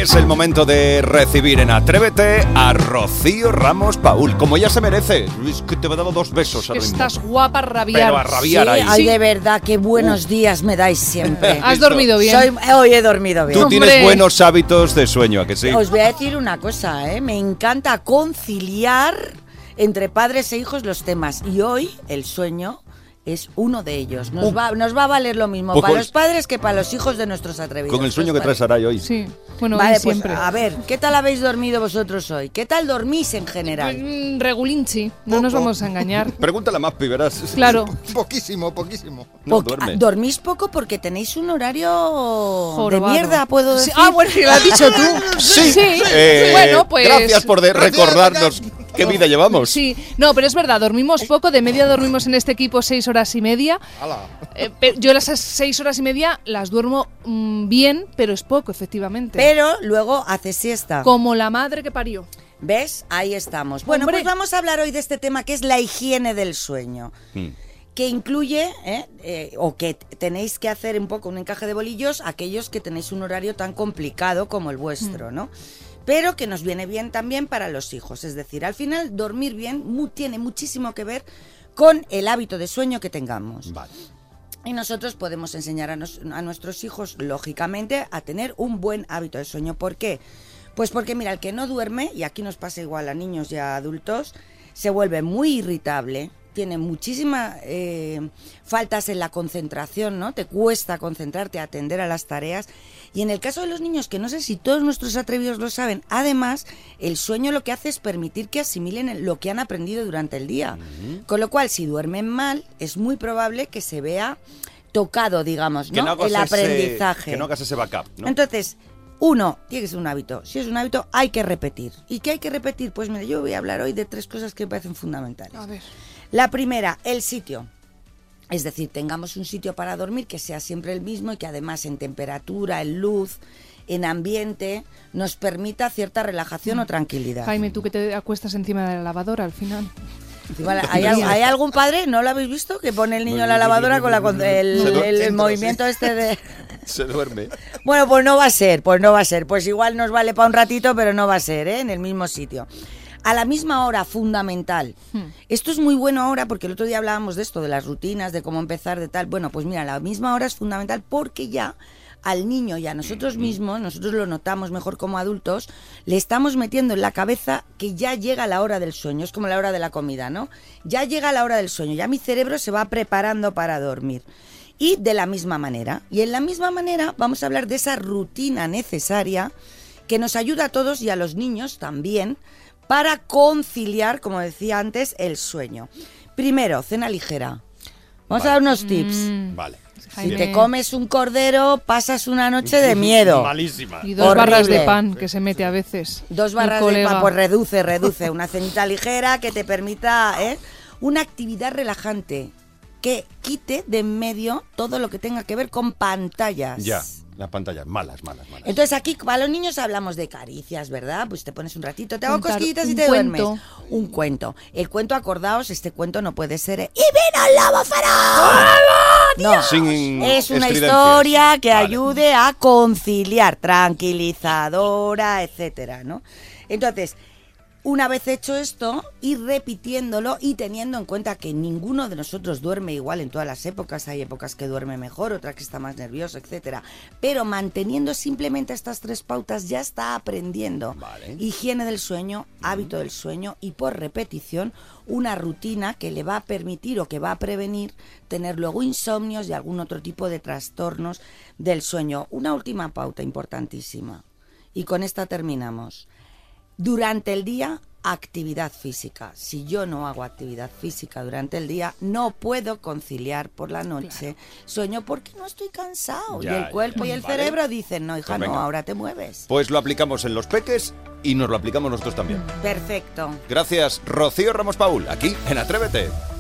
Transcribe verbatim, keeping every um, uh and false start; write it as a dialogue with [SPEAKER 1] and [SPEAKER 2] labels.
[SPEAKER 1] Es el momento de recibir en Atrévete a Rocío Ramos Paul, como ella se merece. Es que te he dado dos besos ahora mismo.
[SPEAKER 2] Estás guapa a rabiar.
[SPEAKER 1] Pero a rabiar
[SPEAKER 3] Sí,
[SPEAKER 1] ahí.
[SPEAKER 3] ay,
[SPEAKER 2] Sí.
[SPEAKER 3] de verdad, qué buenos uh. días me dais siempre.
[SPEAKER 2] ¿Has dormido bien?
[SPEAKER 3] Soy, hoy he dormido bien.
[SPEAKER 1] Tú
[SPEAKER 2] Hombre.
[SPEAKER 1] tienes buenos hábitos de sueño, ¿a que sí?
[SPEAKER 3] Os voy a decir una cosa, ¿eh? Me encanta conciliar entre padres e hijos los temas. Y hoy el sueño es uno de ellos. Nos,
[SPEAKER 1] Uh.
[SPEAKER 3] va, nos va a valer lo mismo
[SPEAKER 1] Pues
[SPEAKER 3] para
[SPEAKER 1] con-
[SPEAKER 3] los padres que para los hijos de nuestros atrevidos.
[SPEAKER 1] Con el sueño que
[SPEAKER 3] Los
[SPEAKER 1] traes Saray hoy.
[SPEAKER 2] Sí, bueno,
[SPEAKER 3] Vale,
[SPEAKER 2] hoy
[SPEAKER 3] pues
[SPEAKER 2] siempre.
[SPEAKER 3] a ver, ¿qué tal habéis dormido vosotros hoy? ¿Qué tal dormís en general?
[SPEAKER 2] Mm, Regulinchi, no nos
[SPEAKER 4] Poco.
[SPEAKER 2] vamos a engañar.
[SPEAKER 1] Pregúntale a Maspi, verás.
[SPEAKER 2] Claro.
[SPEAKER 4] Poquísimo, poquísimo.
[SPEAKER 1] No
[SPEAKER 3] Poc-
[SPEAKER 1] duerme.
[SPEAKER 3] Dormís poco porque tenéis un horario
[SPEAKER 2] Jorobado.
[SPEAKER 3] de mierda, puedo
[SPEAKER 2] Sí,
[SPEAKER 3] decir.
[SPEAKER 2] ah, bueno, que lo has dicho tú.
[SPEAKER 1] Sí.
[SPEAKER 2] Sí.
[SPEAKER 1] Eh,
[SPEAKER 2] Bueno, pues...
[SPEAKER 1] Gracias por de-
[SPEAKER 4] Gracias,
[SPEAKER 1] recordarnos
[SPEAKER 4] gracias.
[SPEAKER 1] qué vida llevamos.
[SPEAKER 2] Sí, no, pero es verdad, dormimos poco, de media dormimos en este equipo seis horas y media.
[SPEAKER 4] Hala.
[SPEAKER 2] Eh, pe- yo las seis horas y media las duermo mm, bien, pero es poco, efectivamente.
[SPEAKER 3] Pero luego haces siesta.
[SPEAKER 2] Como la madre que parió.
[SPEAKER 3] ¿Ves? Ahí estamos. Bueno,
[SPEAKER 2] Hombre.
[SPEAKER 3] pues vamos a hablar hoy de este tema que es la higiene del sueño.
[SPEAKER 1] Mm.
[SPEAKER 3] Que incluye, ¿eh? Eh, o que t- tenéis que hacer un poco un encaje de bolillos aquellos que tenéis un horario tan complicado como el vuestro, ¿no? Pero que nos viene bien también para los hijos. Es decir, al final dormir bien mu- tiene muchísimo que ver con el hábito de sueño que tengamos.
[SPEAKER 1] Vale.
[SPEAKER 3] Y nosotros podemos enseñar a, nos- a nuestros hijos, lógicamente, a tener un buen hábito de sueño. ¿Por qué? Pues porque, mira, el que no duerme, y aquí nos pasa igual a niños y a adultos, se vuelve muy irritable, tiene muchísimas eh, faltas en la concentración, ¿no? Te cuesta concentrarte, atender a las tareas. Y en el caso de los niños, que no sé si todos nuestros atrevidos lo saben, además, el sueño lo que hace es permitir que asimilen lo que han aprendido durante el día.
[SPEAKER 1] Mm.
[SPEAKER 3] Con lo cual, si duermen mal, es muy probable que se vea tocado, digamos,
[SPEAKER 1] Que
[SPEAKER 3] ¿no?
[SPEAKER 1] no hagas
[SPEAKER 3] el
[SPEAKER 1] ese-
[SPEAKER 3] aprendizaje.
[SPEAKER 1] que no hagas ese backup, ¿no?
[SPEAKER 3] Entonces, uno, tiene que ser un hábito. Si es un hábito, hay que repetir. ¿Y qué hay que repetir? Pues mira, yo voy a hablar hoy de tres cosas que me parecen fundamentales.
[SPEAKER 2] A ver.
[SPEAKER 3] La primera, el sitio. Es decir, tengamos un sitio para dormir que sea siempre el mismo y que además en temperatura, en luz, en ambiente, nos permita cierta relajación o tranquilidad.
[SPEAKER 2] Jaime, tú que te acuestas encima de la lavadora al final.
[SPEAKER 3] Igual, ¿hay, al- hay algún padre, no lo habéis visto, que pone el niño en la lavadora con la, con el,
[SPEAKER 1] Se du-
[SPEAKER 3] el- el
[SPEAKER 4] Centro,
[SPEAKER 3] movimiento este de...
[SPEAKER 1] Se duerme.
[SPEAKER 3] Bueno, pues no va a ser, pues no va a ser. Pues igual nos vale para un ratito, pero no va a ser, ¿eh? En el mismo sitio. A la misma hora, fundamental.
[SPEAKER 2] Hmm.
[SPEAKER 3] Esto es muy bueno ahora porque el otro día hablábamos de esto, de las rutinas, de cómo empezar, de tal. Bueno, pues mira, a la misma hora es fundamental porque ya al niño y a nosotros mismos, nosotros lo notamos mejor como adultos, le estamos metiendo en la cabeza que ya llega la hora del sueño. Es como la hora de la comida, ¿no? Ya llega la hora del sueño, ya mi cerebro se va preparando para dormir. Y de la misma manera. Y en la misma manera vamos a hablar de esa rutina necesaria que nos ayuda a todos y a los niños también para conciliar, como decía antes, el sueño. Primero, cena ligera. Vamos
[SPEAKER 1] Vale.
[SPEAKER 3] a dar unos tips.
[SPEAKER 2] Mm,
[SPEAKER 1] Vale.
[SPEAKER 3] Si
[SPEAKER 2] Jaime.
[SPEAKER 3] te comes un cordero, pasas una noche de miedo.
[SPEAKER 1] Malísima.
[SPEAKER 2] Y dos
[SPEAKER 3] Horrible.
[SPEAKER 2] barras de pan que se mete a veces.
[SPEAKER 3] Dos
[SPEAKER 2] el
[SPEAKER 3] barras de
[SPEAKER 2] colega.
[SPEAKER 3] pan, pues reduce, reduce. Una cenita ligera que te permita, ¿eh? Una actividad relajante que quite de en medio todo lo que tenga que ver con pantallas.
[SPEAKER 1] Ya, las pantallas, malas, malas, malas.
[SPEAKER 3] Entonces aquí para los niños hablamos de caricias, ¿verdad? Pues te pones un ratito, te hago
[SPEAKER 2] Contar
[SPEAKER 3] cosquillitas y
[SPEAKER 2] un
[SPEAKER 3] te
[SPEAKER 2] cuento.
[SPEAKER 3] duermes. Un cuento. El cuento, acordaos, este cuento no puede ser ¿eh? ¡Y vino el lobo feroz! No,
[SPEAKER 1] Sin
[SPEAKER 3] es una
[SPEAKER 1] estridencias.
[SPEAKER 3] historia que
[SPEAKER 1] Vale.
[SPEAKER 3] ayude a conciliar, tranquilizadora, etcétera, ¿no? Entonces, una vez hecho esto, ir repitiéndolo y teniendo en cuenta que ninguno de nosotros duerme igual en todas las épocas. Hay épocas que duerme mejor, otras que está más nervioso, etcétera. Pero manteniendo simplemente estas tres pautas ya está aprendiendo.
[SPEAKER 1] Vale.
[SPEAKER 3] Higiene del sueño, hábito del sueño y por repetición una rutina que le va a permitir o que va a prevenir tener luego insomnios y algún otro tipo de trastornos del sueño. Una última pauta importantísima y con esta terminamos. Durante el día, actividad física. Si yo no hago actividad física durante el día, no puedo conciliar por la noche sueño porque no estoy cansado.
[SPEAKER 1] Ya,
[SPEAKER 3] y el cuerpo
[SPEAKER 1] ya,
[SPEAKER 3] y el
[SPEAKER 1] vale.
[SPEAKER 3] cerebro dicen, no, hija,
[SPEAKER 1] Pues
[SPEAKER 3] no,
[SPEAKER 1] venga.
[SPEAKER 3] ahora te mueves.
[SPEAKER 1] Pues lo aplicamos en los peques y nos lo aplicamos nosotros también.
[SPEAKER 3] Perfecto.
[SPEAKER 1] Gracias, Rocío Ramos Paul, aquí en Atrévete.